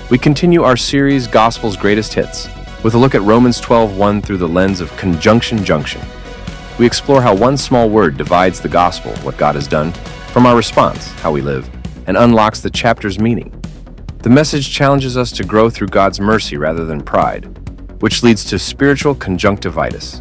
We continue our series, Gospel's Greatest Hits, with a look at Romans 12:1 through the lens of conjunction junction. We explore how one small word divides the gospel, what God has done, from our response, how we live, and unlocks the chapter's meaning. The message challenges us to grow through God's mercy rather than pride, which leads to spiritual conjunctivitis.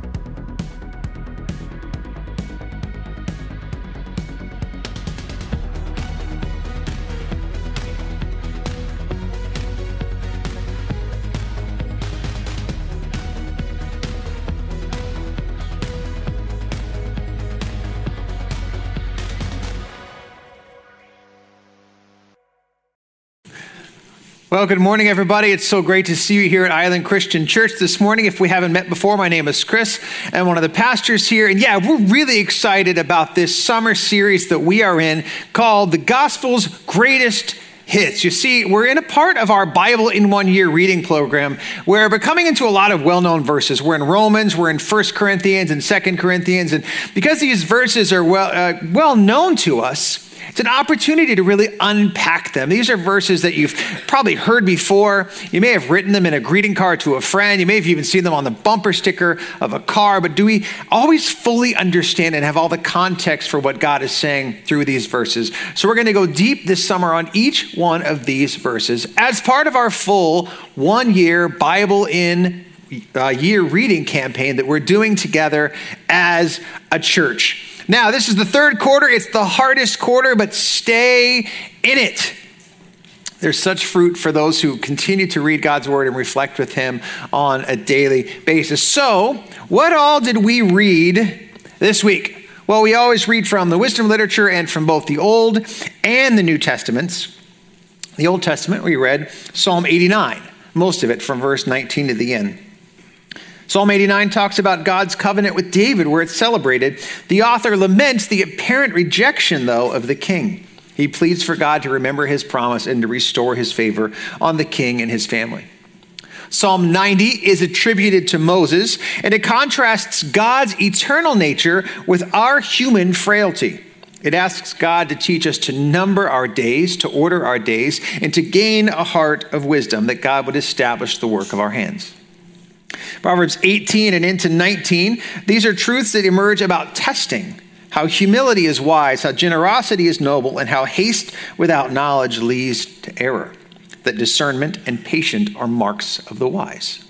Well, good morning, everybody. It's so great to see you here at Island Christian Church this morning. If we haven't met before, my name is Chris. I'm one of the pastors here. And yeah, we're really excited about this summer series that we are in called The Gospel's Greatest Hits. You see, we're in a part of our Bible in 1 year reading program where we're coming into a lot of well-known verses. We're in Romans, we're in 1 Corinthians and 2 Corinthians. And because these verses are well known to us, it's an opportunity to really unpack them. These are verses that you've probably heard before. You may have written them in a greeting card to a friend. You may have even seen them on the bumper sticker of a car. But do we always fully understand and have all the context for what God is saying through these verses? So we're going to go deep this summer on each one of these verses as part of our full 1 year Bible in year reading campaign that we're doing together as a church. Now, this is the third quarter. It's the hardest quarter, but stay in it. There's such fruit for those who continue to read God's word and reflect with him on a daily basis. So, what all did we read this week? Well, we always read from the wisdom literature and from both the Old and the New Testaments. The Old Testament, we read Psalm 89, most of it from verse 19 to the end. Psalm 89 talks about God's covenant with David, where it's celebrated. The author laments the apparent rejection, though, of the king. He pleads for God to remember his promise and to restore his favor on the king and his family. Psalm 90 is attributed to Moses, and it contrasts God's eternal nature with our human frailty. It asks God to teach us to number our days, to order our days, and to gain a heart of wisdom, that God would establish the work of our hands. Proverbs 18 and into 19, these are truths that emerge about testing, how humility is wise, how generosity is noble, and how haste without knowledge leads to error, that discernment and patience are marks of the wise.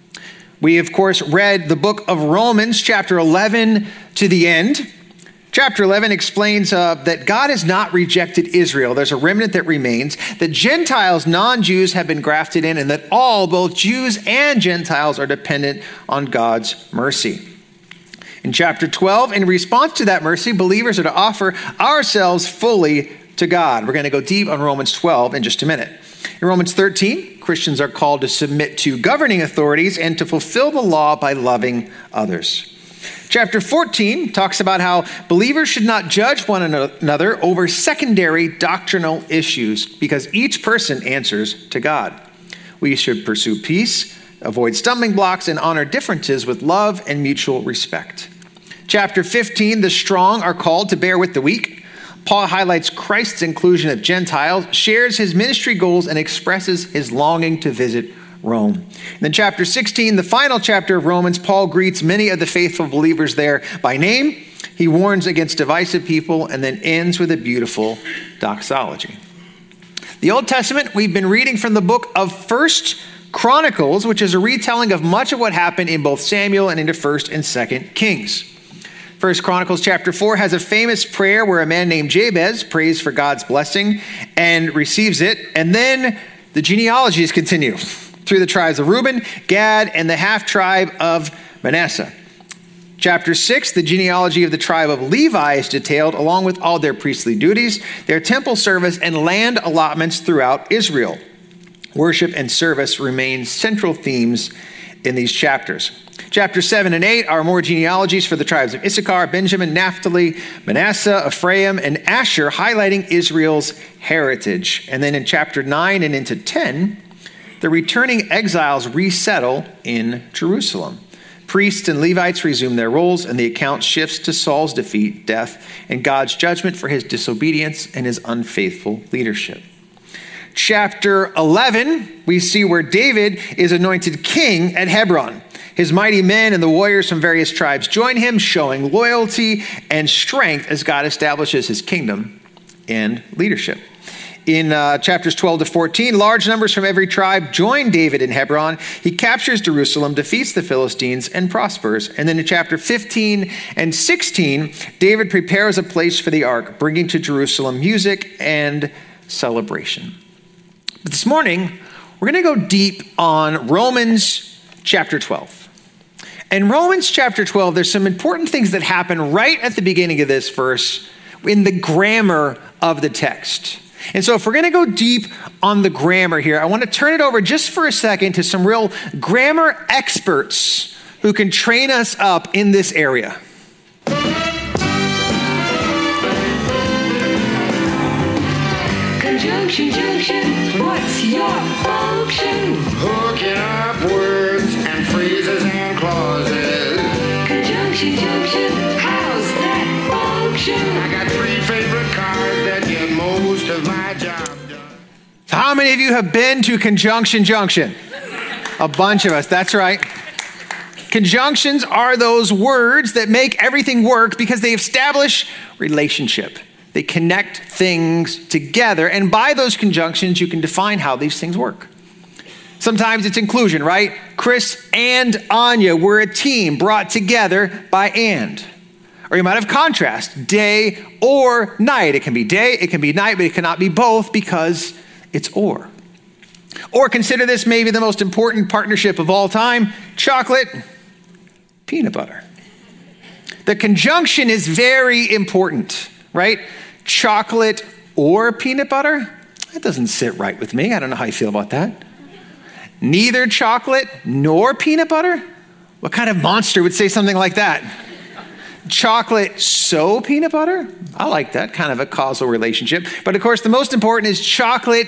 We, of course, read the book of Romans, chapter 11 to the end. Chapter 11 explains that God has not rejected Israel. There's a remnant that remains, that Gentiles, non-Jews, have been grafted in, and that all, both Jews and Gentiles, are dependent on God's mercy. In chapter 12, in response to that mercy, believers are to offer ourselves fully to God. We're going to go deep on Romans 12 in just a minute. In Romans 13, Christians are called to submit to governing authorities and to fulfill the law by loving others. Chapter 14 talks about how believers should not judge one another over secondary doctrinal issues because each person answers to God. We should pursue peace, avoid stumbling blocks, and honor differences with love and mutual respect. Chapter 15, the strong are called to bear with the weak. Paul highlights Christ's inclusion of Gentiles, shares his ministry goals, and expresses his longing to visit Rome. And then chapter 16, the final chapter of Romans, Paul greets many of the faithful believers there by name. He warns against divisive people and then ends with a beautiful doxology. The Old Testament, we've been reading from the book of 1 Chronicles, which is a retelling of much of what happened in both Samuel and into 1 and 2 Kings. 1 Chronicles chapter 4 has a famous prayer where a man named Jabez prays for God's blessing and receives it. And then the genealogies continue through the tribes of Reuben, Gad, and the half-tribe of Manasseh. Chapter 6, the genealogy of the tribe of Levi is detailed, along with all their priestly duties, their temple service, and land allotments throughout Israel. Worship and service remain central themes in these chapters. Chapter 7 and 8 are more genealogies for the tribes of Issachar, Benjamin, Naphtali, Manasseh, Ephraim, and Asher, highlighting Israel's heritage. And then in chapter 9 and into 10, the returning exiles resettle in Jerusalem. Priests and Levites resume their roles, and the account shifts to Saul's defeat, death, and God's judgment for his disobedience and his unfaithful leadership. chapter 11, we see where David is anointed king at Hebron. His mighty men and the warriors from various tribes join him, showing loyalty and strength as God establishes his kingdom and leadership. In chapters 12 to 14, large numbers from every tribe join David in Hebron. He captures Jerusalem, defeats the Philistines, and prospers. And then in chapter 15 and 16, David prepares a place for the ark, bringing to Jerusalem music and celebration. But this morning, we're going to go deep on Romans chapter 12. In Romans chapter 12, there's some important things that happen right at the beginning of this verse in the grammar of the text. And so if we're going to go deep on the grammar here, I want to turn it over just for a second to some real grammar experts who can train us up in this area. Conjunction, junction, what's your function? Hooking up words and phrases and clauses. Conjunction, junction, how's that function? I got 3 favorite cars that get most of my job done. How many of you have been to Conjunction Junction? A bunch of us, that's right. Conjunctions are those words that make everything work because they establish relationship. They connect things together, and by those conjunctions, you can define how these things work. Sometimes it's inclusion, right? Chris and Anya were a team brought together by and. Or you might have contrast, day or night. It can be day, it can be night, but it cannot be both because it's or. Or consider this maybe the most important partnership of all time, chocolate, peanut butter. The conjunction is very important, right? Chocolate or peanut butter? That doesn't sit right with me. I don't know how you feel about that. Neither chocolate nor peanut butter? What kind of monster would say something like that? Chocolate so peanut butter? I like that kind of a causal relationship. But of course, the most important is chocolate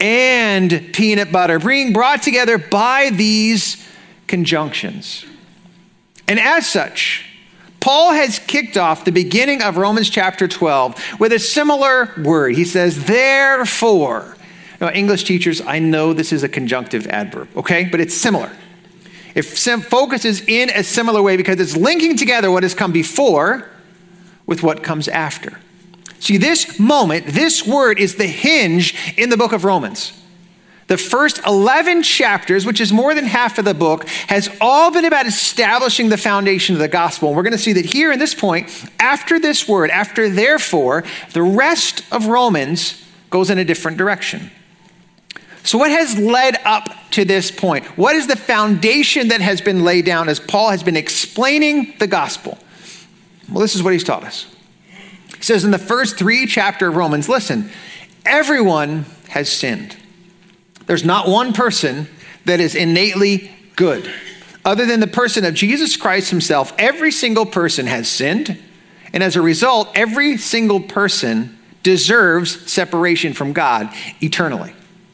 and peanut butter being brought together by these conjunctions. And as such, Paul has kicked off the beginning of Romans chapter 12 with a similar word. He says, therefore. Now, English teachers, I know this is a conjunctive adverb, okay? But it's similar. It focuses in a similar way because it's linking together what has come before with what comes after. See, this moment, this word is the hinge in the book of Romans. The first 11 chapters, which is more than half of the book, has all been about establishing the foundation of the gospel. And we're going to see that here in this point, after this word, after therefore, the rest of Romans goes in a different direction. So what has led up to this point? What is the foundation that has been laid down as Paul has been explaining the gospel? Well, this is what he's taught us. He says in the first 3 chapters of Romans, listen, everyone has sinned. There's not one person that is innately good. Other than the person of Jesus Christ himself, every single person has sinned. And as a result, every single person deserves separation from God eternally.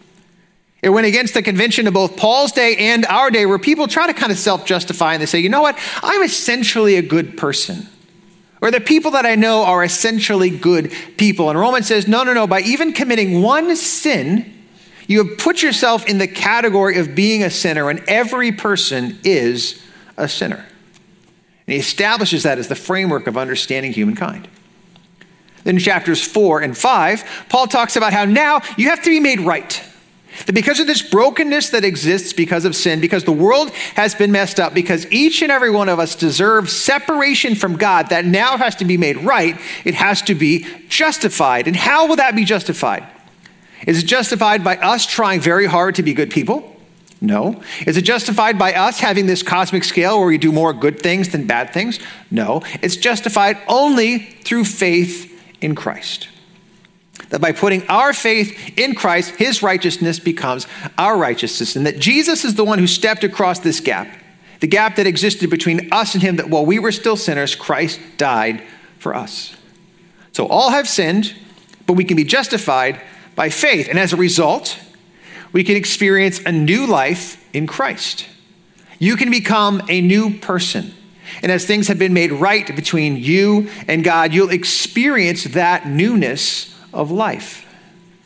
It went against the convention of both Paul's day and our day where people try to kind of self-justify and they say, you know what, I'm essentially a good person. Or the people that I know are essentially good people. And Romans says, no, by even committing one sin, you have put yourself in the category of being a sinner, and every person is a sinner. And he establishes that as the framework of understanding humankind. Then in chapters 4 and 5, Paul talks about how now you have to be made right. That because of this brokenness that exists because of sin, because the world has been messed up, because each and every one of us deserves separation from God, that now has to be made right. It has to be justified. And how will that be justified? Is it justified by us trying very hard to be good people? No. Is it justified by us having this cosmic scale where we do more good things than bad things? No. It's justified only through faith in Christ. That by putting our faith in Christ, his righteousness becomes our righteousness. And that Jesus is the one who stepped across this gap, the gap that existed between us and him, that while we were still sinners, Christ died for us. So all have sinned, but we can be justified by faith. And as a result, we can experience a new life in Christ. You can become a new person. And as things have been made right between you and God, you'll experience that newness of life.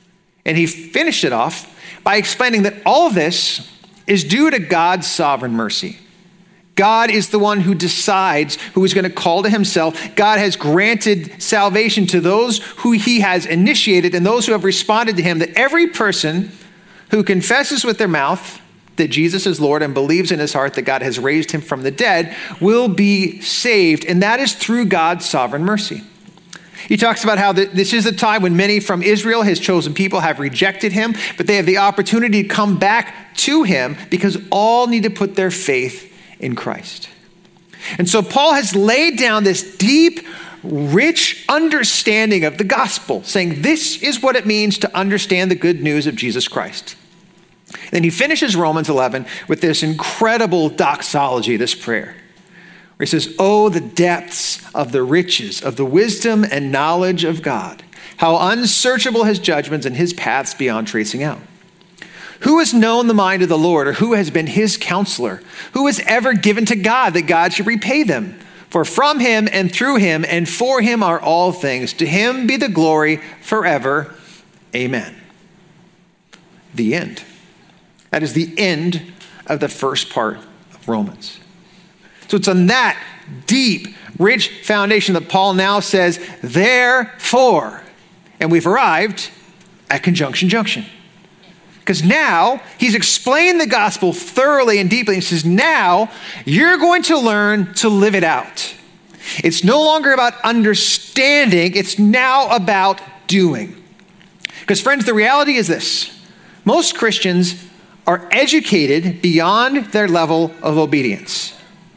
And he finished it off by explaining that all of this is due to God's sovereign mercy. God is the one who decides who is going to call to himself. God has granted salvation to those who he has initiated and those who have responded to him, that every person who confesses with their mouth that Jesus is Lord and believes in his heart that God has raised him from the dead will be saved. And that is through God's sovereign mercy. He talks about how this is a time when many from Israel, his chosen people, have rejected him, but they have the opportunity to come back to him because all need to put their faith in Christ. And so Paul has laid down this deep, rich understanding of the gospel, saying this is what it means to understand the good news of Jesus Christ. Then he finishes Romans 11 with this incredible doxology, this prayer, where he says, "Oh, the depths of the riches of the wisdom and knowledge of God, how unsearchable his judgments and his paths beyond tracing out. Who has known the mind of the Lord, or who has been his counselor? Who has ever given to God that God should repay them? For from him and through him and for him are all things. To him be the glory forever. Amen." The end. That is the end of the first part of Romans. So it's on that deep, rich foundation that Paul now says, therefore, and we've arrived at conjunction junction. Because now he's explained the gospel thoroughly and deeply. He says, now you're going to learn to live it out. It's no longer about understanding. It's now about doing. Because friends, the reality is this. Most Christians are educated beyond their level of obedience.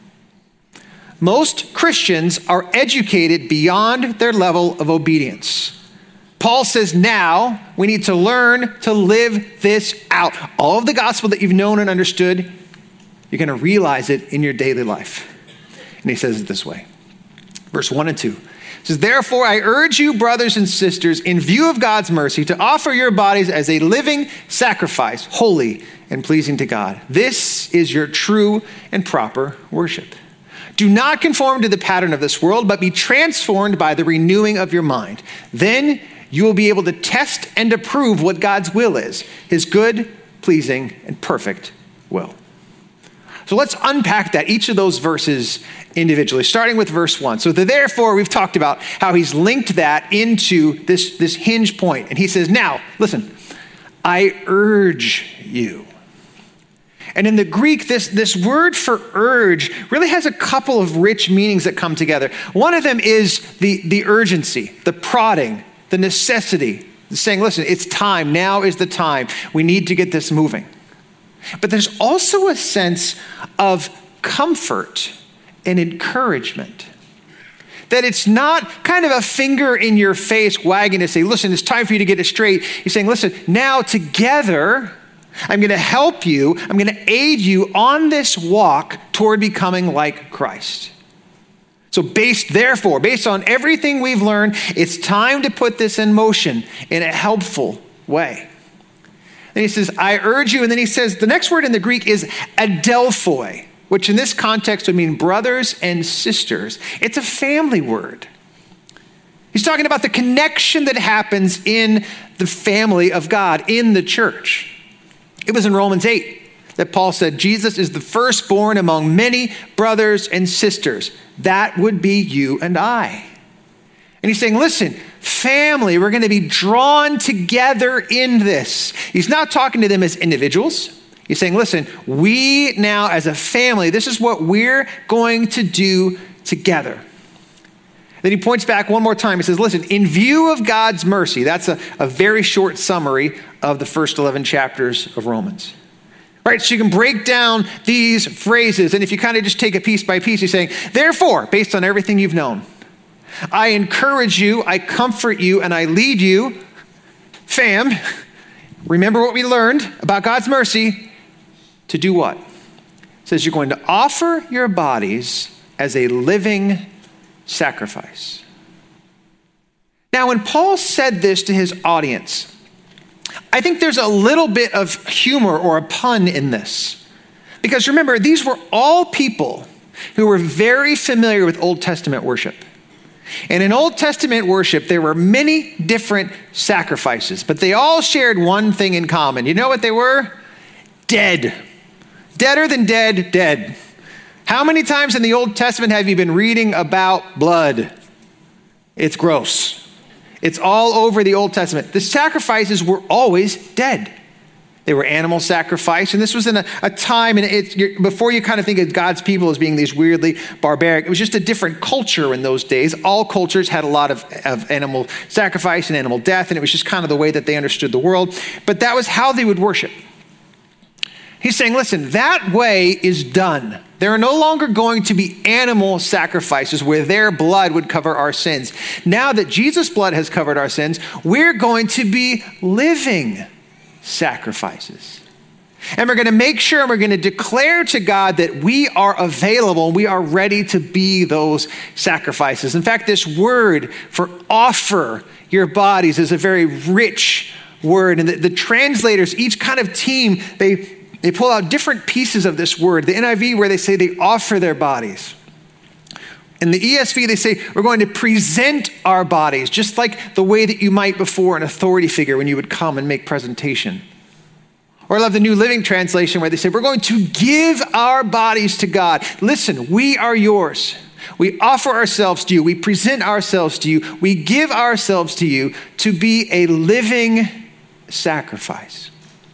Most Christians are educated beyond their level of obedience. Paul says now we need to learn to live this out. All of the gospel that you've known and understood, you're going to realize it in your daily life. And he says it this way. Verse 1 and 2. It says, "Therefore I urge you, brothers and sisters, in view of God's mercy, to offer your bodies as a living sacrifice, holy and pleasing to God. This is your true and proper worship. Do not conform to the pattern of this world, but be transformed by the renewing of your mind. Then you will be able to test and approve what God's will is, his good, pleasing, and perfect will." So let's unpack that, each of those verses individually, starting with verse 1. So therefore, we've talked about how he's linked that into this hinge point. And he says, now, listen, I urge you. And in the Greek, this word for urge really has a couple of rich meanings that come together. One of them is the urgency, the prodding, the necessity, saying, listen, it's time. Now is the time. We need to get this moving. But there's also a sense of comfort and encouragement. That it's not kind of a finger in your face wagging to say, listen, it's time for you to get it straight. He's saying, listen, now together, I'm going to help you. I'm going to aid you on this walk toward becoming like Christ. So based on everything we've learned, it's time to put this in motion in a helpful way. And he says, I urge you. And then he says, the next word in the Greek is adelphoi, which in this context would mean brothers and sisters. It's a family word. He's talking about the connection that happens in the family of God, in the church. It was in Romans 8 that Paul said, Jesus is the firstborn among many brothers and sisters. That would be you and I. And he's saying, listen, family, we're going to be drawn together in this. He's not talking to them as individuals. He's saying, listen, we now as a family, this is what we're going to do together. Then he points back one more time. He says, listen, in view of God's mercy, that's a very short summary of the first 11 chapters of Romans. Right, so you can break down these phrases, and if you kind of just take it piece by piece, he's saying, therefore, based on everything you've known, I encourage you, I comfort you, and I lead you, fam, remember what we learned about God's mercy, to do what? It says you're going to offer your bodies as a living sacrifice. Now, when Paul said this to his audience, I think there's a little bit of humor or a pun in this. Because remember, these were all people who were very familiar with Old Testament worship. And in Old Testament worship, there were many different sacrifices, but they all shared one thing in common. You know what they were? Dead. Deader than dead, dead. How many times in the Old Testament have you been reading about blood? It's gross. It's all over the Old Testament. The sacrifices were always dead. They were animal sacrifice, and this was in a time, and before you kind of think of God's people as being these weirdly barbaric, it was just a different culture in those days. All cultures had a lot of animal sacrifice and animal death, and it was just kind of the way that they understood the world. But that was how they would worship. He's saying, listen, that way is done. There are no longer going to be animal sacrifices where their blood would cover our sins. Now that Jesus' blood has covered our sins, we're going to be living sacrifices. And we're going to make sure and we're going to declare to God that we are available, we are ready to be those sacrifices. In fact, this word for offer your bodies is a very rich word. And the translators, each kind of team, they pull out different pieces of this word. The NIV, where they say they offer their bodies. In the ESV, they say, we're going to present our bodies, just like the way that you might before an authority figure when you would come and make presentation. Or I love the New Living Translation where they say, we're going to give our bodies to God. Listen, we are yours. We offer ourselves to you. We present ourselves to you. We give ourselves to you to be a living sacrifice.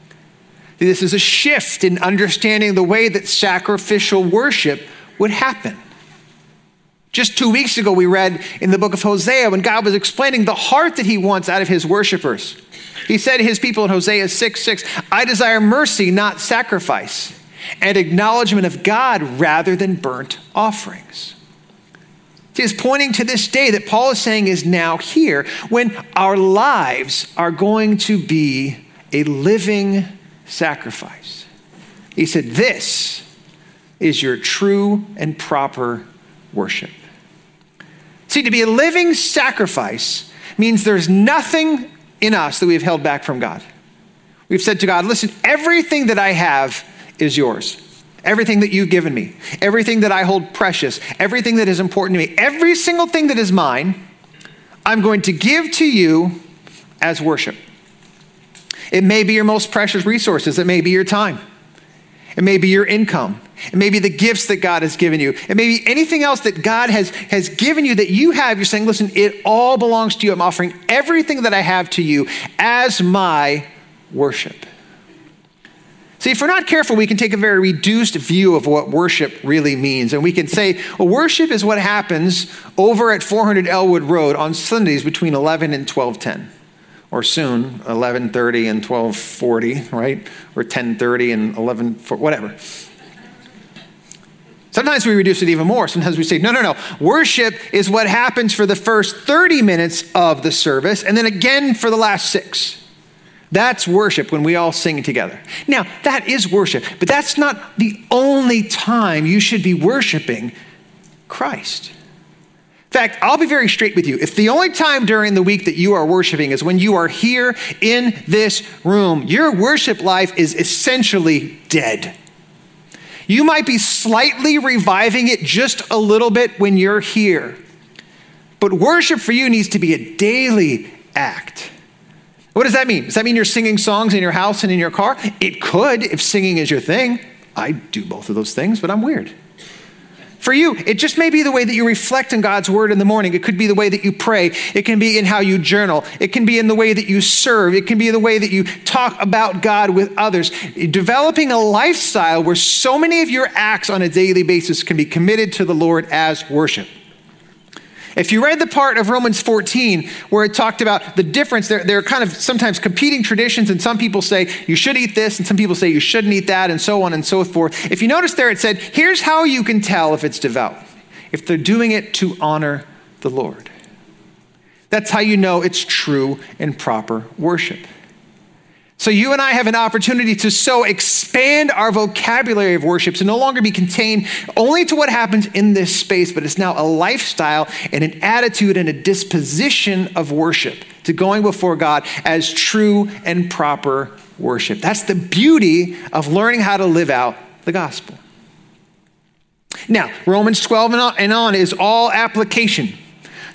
This is a shift in understanding the way that sacrificial worship would happen. Just 2 weeks ago, we read in the book of Hosea when God was explaining the heart that he wants out of his worshipers. He said to his people in Hosea 6:6, I desire mercy, not sacrifice, and acknowledgement of God rather than burnt offerings. See, it's pointing to this day that Paul is saying is now here when our lives are going to be a living sacrifice. He said, this is your true and proper worship. See, to be a living sacrifice means there's nothing in us that we've held back from God. We've said to God, listen, everything that I have is yours. Everything that you've given me, everything that I hold precious, everything that is important to me, every single thing that is mine, I'm going to give to you as worship. It may be your most precious resources. It may be your time. It may be your income. It may be the gifts that God has given you. It may be anything else that God has given you that you have. You're saying, listen, it all belongs to you. I'm offering everything that I have to you as my worship. See, if we're not careful, we can take a very reduced view of what worship really means. And we can say, well, worship is what happens over at 400 Elwood Road on Sundays between 11 and 12:10. Or soon, 11:30 and 12:40, right? Or 10:30 and 11:40, whatever. Sometimes we reduce it even more. Sometimes we say, no. Worship is what happens for the first 30 minutes of the service and then again for the last 6. That's worship when we all sing together. Now, that is worship, but that's not the only time you should be worshiping Christ. In fact, I'll be very straight with you. If the only time during the week that you are worshiping is when you are here in this room, your worship life is essentially dead. You might be slightly reviving it just a little bit when you're here. But worship for you needs to be a daily act. What does that mean? Does that mean you're singing songs in your house and in your car? It could, if singing is your thing. I do both of those things, but I'm weird. For you, it just may be the way that you reflect on God's word in the morning. It could be the way that you pray. It can be in how you journal. It can be in the way that you serve. It can be the way that you talk about God with others. Developing a lifestyle where so many of your acts on a daily basis can be committed to the Lord as worship. If you read the part of Romans 14 where it talked about the difference, there are kind of sometimes competing traditions, and some people say you should eat this, and some people say you shouldn't eat that, and so on and so forth. If you notice there, it said, here's how you can tell if it's devout. If they're doing it to honor the Lord. That's how you know it's true and proper worship. So you and I have an opportunity to so expand our vocabulary of worship to no longer be contained only to what happens in this space, but it's now a lifestyle and an attitude and a disposition of worship to going before God as true and proper worship. That's the beauty of learning how to live out the gospel. Now, Romans 12 and on is all application.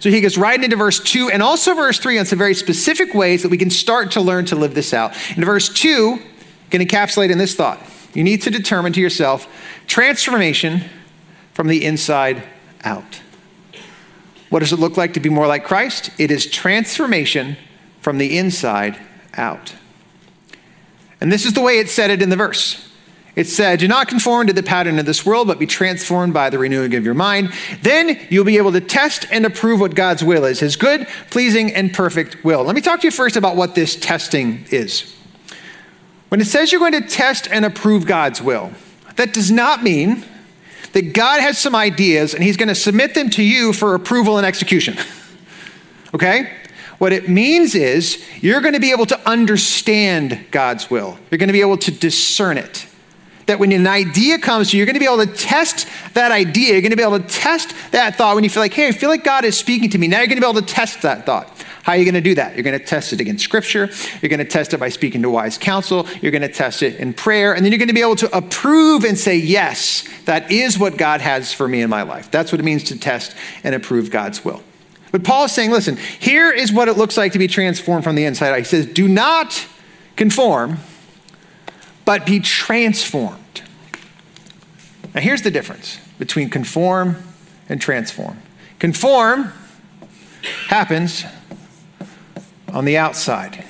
So he goes right into verse 2 and also verse 3 on some very specific ways that we can start to learn to live this out. In verse 2, can encapsulate in this thought. You need to determine to yourself transformation from the inside out. What does it look like to be more like Christ? It is transformation from the inside out. And this is the way it said it in the verse. It said, do not conform to the pattern of this world, but be transformed by the renewing of your mind. Then you'll be able to test and approve what God's will is, his good, pleasing, and perfect will. Let me talk to you first about what this testing is. When it says you're going to test and approve God's will, that does not mean that God has some ideas and he's going to submit them to you for approval and execution. Okay? What it means is you're going to be able to understand God's will. You're going to be able to discern it. That when an idea comes to you, you're going to be able to test that idea. You're going to be able to test that thought when you feel like, hey, I feel like God is speaking to me. Now you're going to be able to test that thought. How are you going to do that? You're going to test it against Scripture. You're going to test it by speaking to wise counsel. You're going to test it in prayer. And then you're going to be able to approve and say, yes, that is what God has for me in my life. That's what it means to test and approve God's will. But Paul is saying, listen, here is what it looks like to be transformed from the inside out. He says, do not conform, but be transformed. Now here's the difference between conform and transform. Conform happens on the outside.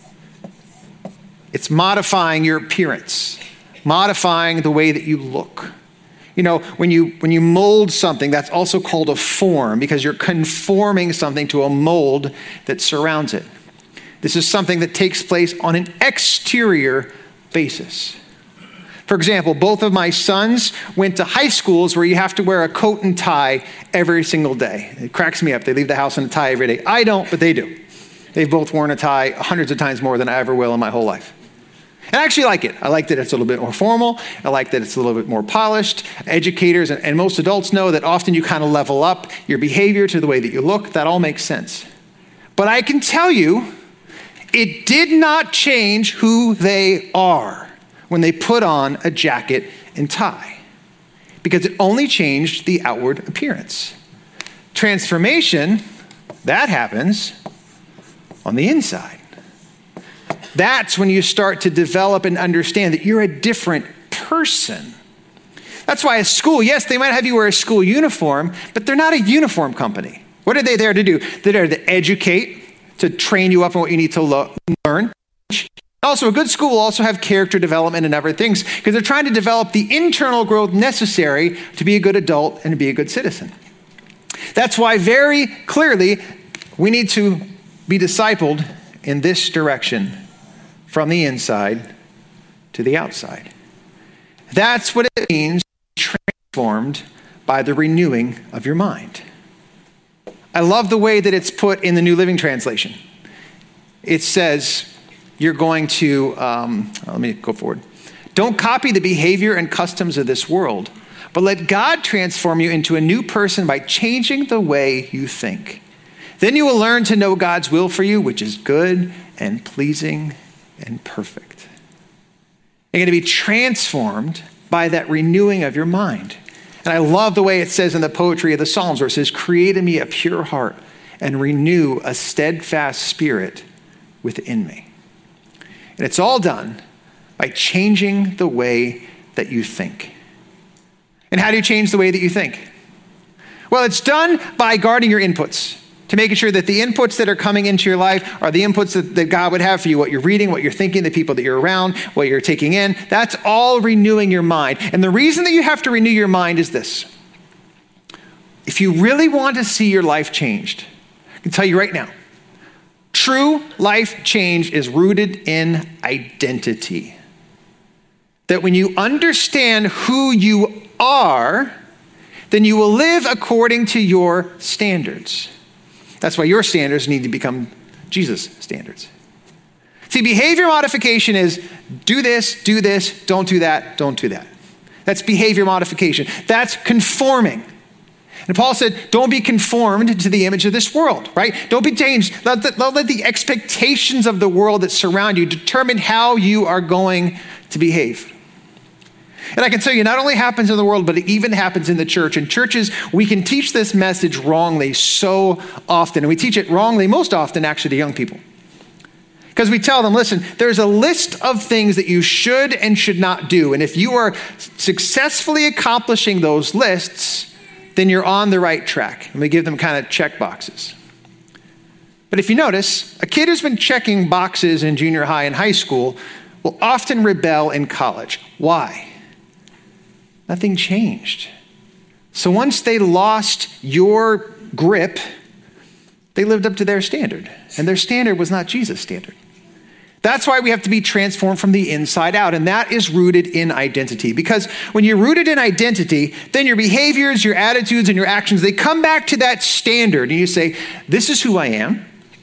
It's modifying your appearance, modifying the way that you look. You know, when you mold something, that's also called a form because you're conforming something to a mold that surrounds it. This is something that takes place on an exterior basis. For example, both of my sons went to high schools where you have to wear a coat and tie every single day. It cracks me up. They leave the house in a tie every day. I don't, but they do. They've both worn a tie hundreds of times more than I ever will in my whole life. And I actually like it. I like that it's a little bit more formal. I like that it's a little bit more polished. Educators and most adults know that often you kind of level up your behavior to the way that you look. That all makes sense. But I can tell you, it did not change who they are when they put on a jacket and tie, because it only changed the outward appearance. Transformation, that happens on the inside. That's when you start to develop and understand that you're a different person. That's why a school, yes, they might have you wear a school uniform, but they're not a uniform company. What are they there to do? They're there to educate, to train you up on what you need to learn. Also, a good school will also have character development and other things because they're trying to develop the internal growth necessary to be a good adult and to be a good citizen. That's why very clearly we need to be discipled in this direction from the inside to the outside. That's what it means to be transformed by the renewing of your mind. I love the way that it's put in the New Living Translation. It says, you're going to, let me go forward. Don't copy the behavior and customs of this world, but let God transform you into a new person by changing the way you think. Then you will learn to know God's will for you, which is good and pleasing and perfect. You're going to be transformed by that renewing of your mind. And I love the way it says in the poetry of the Psalms where it says, create in me a pure heart and renew a steadfast spirit within me. And it's all done by changing the way that you think. And how do you change the way that you think? Well, it's done by guarding your inputs, to making sure that the inputs that are coming into your life are the inputs that God would have for you, what you're reading, what you're thinking, the people that you're around, what you're taking in. That's all renewing your mind. And the reason that you have to renew your mind is this. If you really want to see your life changed, I can tell you right now, true life change is rooted in identity. That when you understand who you are, then you will live according to your standards. That's why your standards need to become Jesus' standards. See, behavior modification is do this, don't do that, don't do that. That's behavior modification. That's conforming. And Paul said, don't be conformed to the image of this world, right? Don't be changed. Let the expectations of the world that surround you determine how you are going to behave. And I can tell you, not only happens in the world, but it even happens in the church. In churches, we can teach this message wrongly so often. And we teach it wrongly most often, actually, to young people. Because we tell them, listen, there's a list of things that you should and should not do. And if you are successfully accomplishing those lists, then you're on the right track. And we give them kind of check boxes. But if you notice, a kid who's been checking boxes in junior high and high school will often rebel in college. Why? Nothing changed. So once they lost your grip, they lived up to their standard. And their standard was not Jesus' standard. That's why we have to be transformed from the inside out. And that is rooted in identity. Because when you're rooted in identity, then your behaviors, your attitudes, and your actions, they come back to that standard. And you say, this is who I am.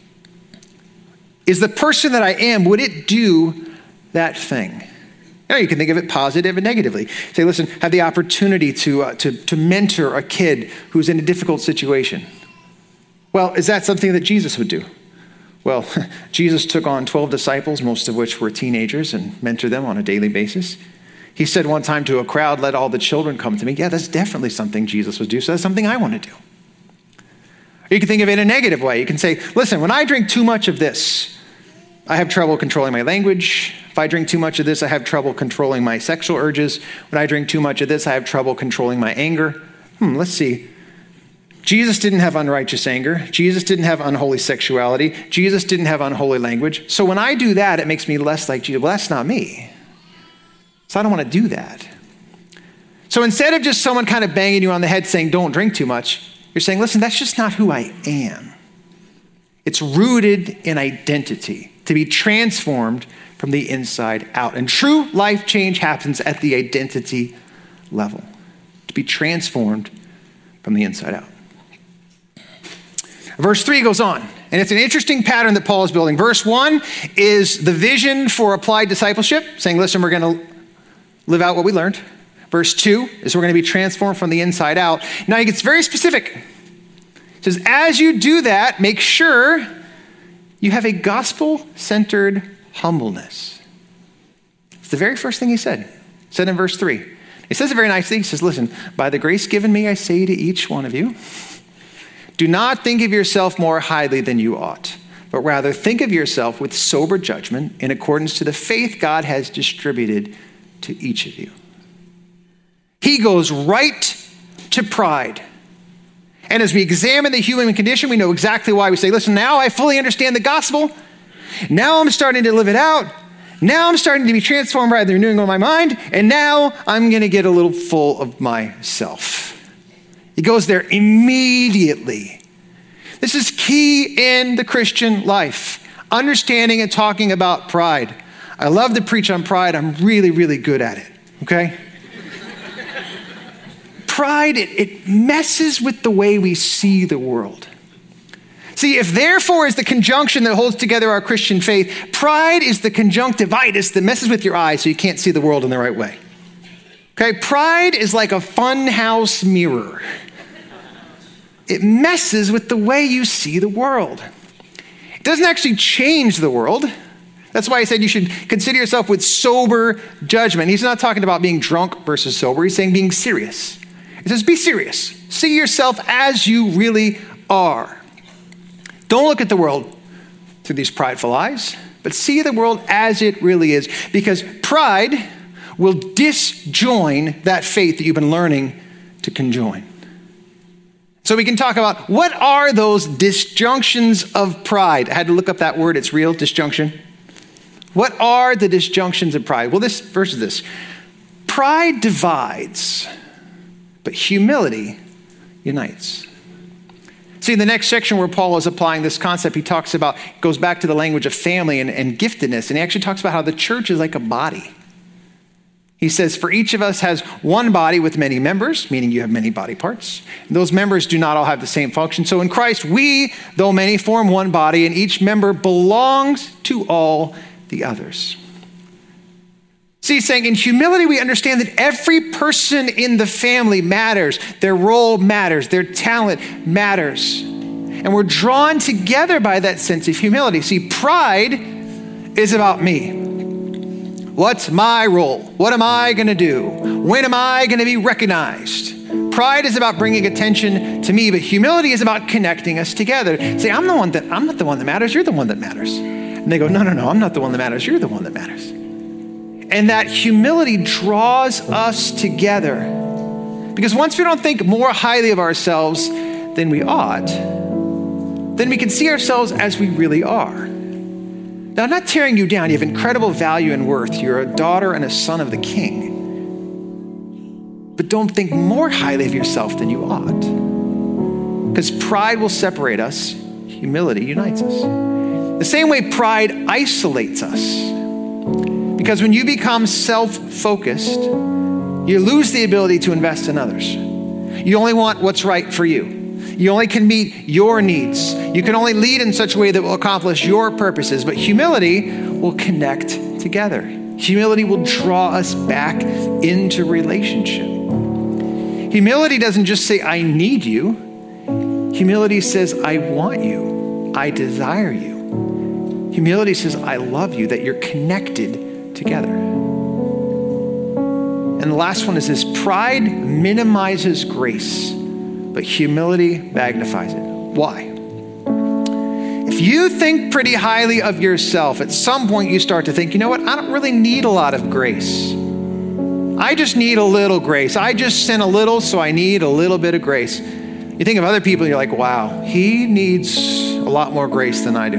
Is the person that I am, would it do that thing? Now, you can think of it positive and negatively. Say, listen, have the opportunity to mentor a kid who's in a difficult situation. Well, is that something that Jesus would do? Well, Jesus took on 12 disciples, most of which were teenagers, and mentored them on a daily basis. He said one time to a crowd, let all the children come to me. Yeah, that's definitely something Jesus would do, so that's something I want to do. Or you can think of it in a negative way. You can say, listen, when I drink too much of this, I have trouble controlling my language. If I drink too much of this, I have trouble controlling my sexual urges. When I drink too much of this, I have trouble controlling my anger. Let's see. Jesus didn't have unrighteous anger. Jesus didn't have unholy sexuality. Jesus didn't have unholy language. So when I do that, it makes me less like Jesus. Well, that's not me. So I don't want to do that. So instead of just someone kind of banging you on the head saying, don't drink too much, you're saying, listen, that's just not who I am. It's rooted in identity, to be transformed from the inside out. And true life change happens at the identity level, to be transformed from the inside out. Verse 3 goes on, and it's an interesting pattern that Paul is building. Verse 1 is the vision for applied discipleship, saying, listen, we're going to live out what we learned. Verse 2 is we're going to be transformed from the inside out. Now he gets very specific. He says, as you do that, make sure you have a gospel-centered humbleness. It's the very first thing he said in verse 3. He says it very nicely. He says, listen, by the grace given me, I say to each one of you, do not think of yourself more highly than you ought, but rather think of yourself with sober judgment in accordance to the faith God has distributed to each of you. He goes right to pride. And as we examine the human condition, we know exactly why. We say, listen, now I fully understand the gospel. Now I'm starting to live it out. Now I'm starting to be transformed by the renewing of my mind. And now I'm going to get a little full of myself. He goes there immediately. This is key in the Christian life. Understanding and talking about pride. I love to preach on pride. I'm really, really good at it. Okay? Pride, it messes with the way we see the world. See, if therefore is the conjunction that holds together our Christian faith, pride is the conjunctivitis that messes with your eyes so you can't see the world in the right way. Okay, pride is like a funhouse mirror. It messes with the way you see the world. It doesn't actually change the world. That's why he said you should consider yourself with sober judgment. He's not talking about being drunk versus sober. He's saying being serious. He says, be serious. See yourself as you really are. Don't look at the world through these prideful eyes, but see the world as it really is, because pride will disjoin that faith that you've been learning to conjoin. So we can talk about what are those disjunctions of pride. I had to look up that word. It's real, disjunction. What are the disjunctions of pride? Well, this verse is this. Pride divides, but humility unites. See, in the next section where Paul is applying this concept, he goes back to the language of family and giftedness, and he actually talks about how the church is like a body. He says, for each of us has one body with many members, meaning you have many body parts. And those members do not all have the same function. So in Christ, we, though many, form one body, and each member belongs to all the others. See, he's saying in humility, we understand that every person in the family matters. Their role matters. Their talent matters. And we're drawn together by that sense of humility. See, pride is about me. What's my role? What am I going to do? When am I going to be recognized? Pride is about bringing attention to me, but humility is about connecting us together. Say, I'm not the one that matters. You're the one that matters. And they go, no, I'm not the one that matters. You're the one that matters. And that humility draws us together. Because once we don't think more highly of ourselves than we ought, then we can see ourselves as we really are. Now, I'm not tearing you down. You have incredible value and worth. You're a daughter and a son of the King. But don't think more highly of yourself than you ought. Because pride will separate us. Humility unites us. The same way pride isolates us. Because when you become self-focused, you lose the ability to invest in others. You only want what's right for you. You only can meet your needs. You can only lead in such a way that will accomplish your purposes. But humility will connect together. Humility will draw us back into relationship. Humility doesn't just say, I need you. Humility says, I want you. I desire you. Humility says, I love you, that you're connected together. And the last one is this: pride minimizes grace, but humility magnifies it. Why? If you think pretty highly of yourself, at some point you start to think, you know what? I don't really need a lot of grace. I just need a little grace. I just sin a little, so I need a little bit of grace. You think of other people, and you're like, wow, he needs a lot more grace than I do.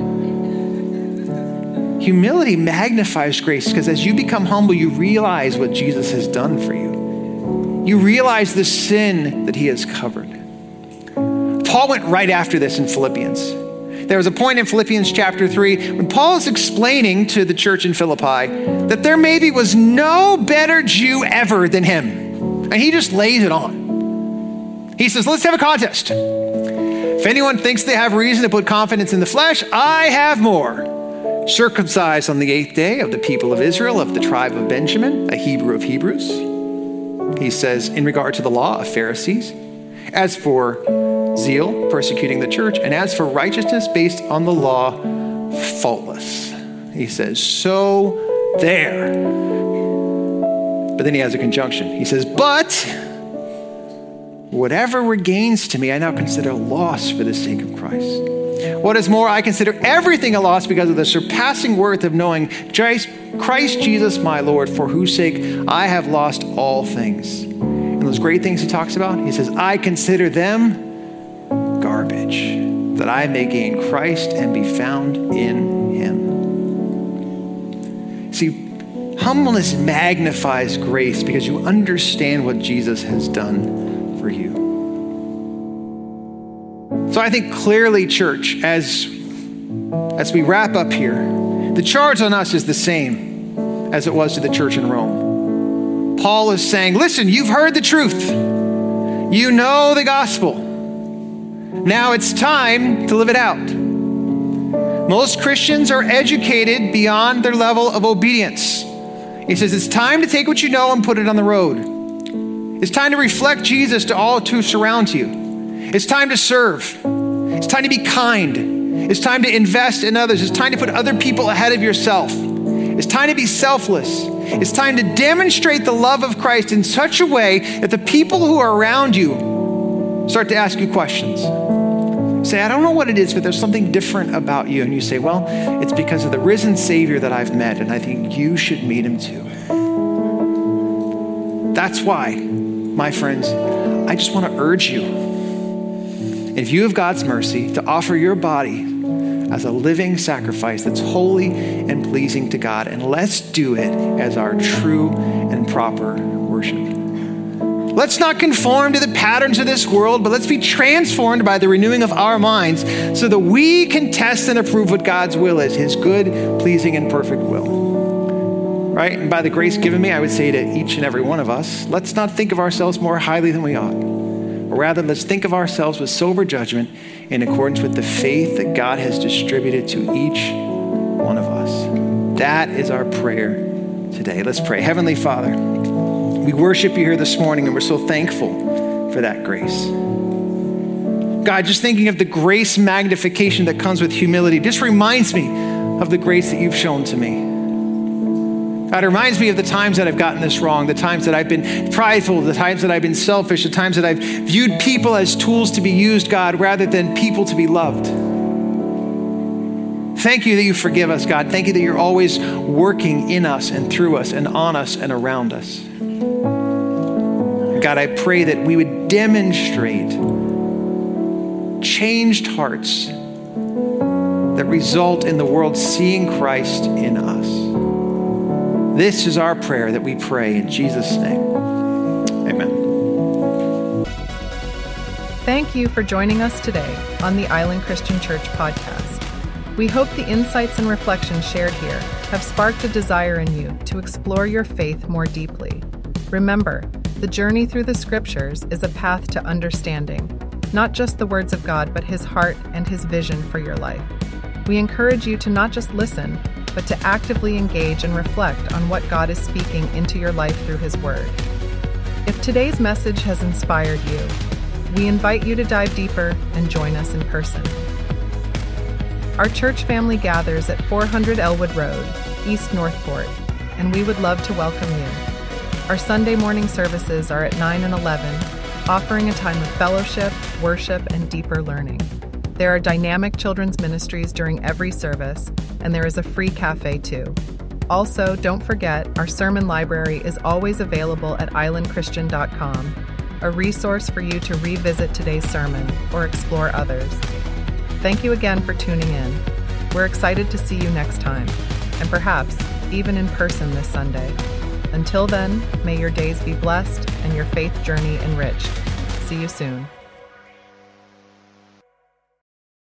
Humility magnifies grace, because as you become humble, you realize what Jesus has done for you. You realize the sin that he has covered. Paul went right after this in Philippians. There was a point in Philippians chapter 3 when Paul is explaining to the church in Philippi that there maybe was no better Jew ever than him. And he just lays it on. He says, let's have a contest. If anyone thinks they have reason to put confidence in the flesh, I have more. Circumcised on the 8th day, of the people of Israel, of the tribe of Benjamin, a Hebrew of Hebrews. He says, in regard to the law, of Pharisees. As for zeal, persecuting the church, and as for righteousness based on the law, faultless. He says, so there. But then he has a conjunction. He says, but whatever were gains to me, I now consider loss for the sake of Christ. What is more, I consider everything a loss because of the surpassing worth of knowing Christ Jesus my Lord, for whose sake I have lost all things. And those great things he talks about, he says, I consider them garbage, that I may gain Christ and be found in him. See, humbleness magnifies grace because you understand what Jesus has done for you. So I think clearly, church, as we wrap up here, the charge on us is the same as it was to the church in Rome. Paul is saying, listen, you've heard the truth. You know the gospel. Now it's time to live it out. Most Christians are educated beyond their level of obedience. He says it's time to take what you know and put it on the road. It's time to reflect Jesus to all who surround you. It's time to serve. It's time to be kind. It's time to invest in others. It's time to put other people ahead of yourself. It's time to be selfless. It's time to demonstrate the love of Christ in such a way that the people who are around you start to ask you questions. Say, I don't know what it is, but there's something different about you. And you say, well, it's because of the risen Savior that I've met, and I think you should meet him too. That's why, my friends, I just want to urge you, in view of God's mercy, to offer your body as a living sacrifice that's holy and pleasing to God. And let's do it as our true and proper worship. Let's not conform to the patterns of this world, but let's be transformed by the renewing of our minds so that we can test and approve what God's will is, his good, pleasing, and perfect will. Right? And by the grace given me, I would say to each and every one of us, let's not think of ourselves more highly than we ought. Or rather, let's think of ourselves with sober judgment in accordance with the faith that God has distributed to each one of us. That is our prayer today. Let's pray. Heavenly Father, we worship you here this morning, and we're so thankful for that grace. God, just thinking of the grace magnification that comes with humility just reminds me of the grace that you've shown to me. God, it reminds me of the times that I've gotten this wrong, the times that I've been prideful, the times that I've been selfish, the times that I've viewed people as tools to be used, God, rather than people to be loved. Thank you that you forgive us, God. Thank you that you're always working in us and through us and on us and around us. God, I pray that we would demonstrate changed hearts that result in the world seeing Christ in us. This is our prayer that we pray in Jesus' name. Amen. Thank you for joining us today on the Island Christian Church podcast. We hope the insights and reflections shared here have sparked a desire in you to explore your faith more deeply. Remember, the journey through the scriptures is a path to understanding, not just the words of God, but his heart and his vision for your life. We encourage you to not just listen, but to actively engage and reflect on what God is speaking into your life through his word. If today's message has inspired you, we invite you to dive deeper and join us in person. Our church family gathers at 400 Elwood Road, East Northport, and we would love to welcome you. Our Sunday morning services are at 9 and 11, offering a time of fellowship, worship, and deeper learning. There are dynamic children's ministries during every service, and there is a free cafe too. Also, don't forget, our sermon library is always available at islandchristian.com, a resource for you to revisit today's sermon or explore others. Thank you again for tuning in. We're excited to see you next time, and perhaps even in person this Sunday. Until then, may your days be blessed and your faith journey enriched. See you soon.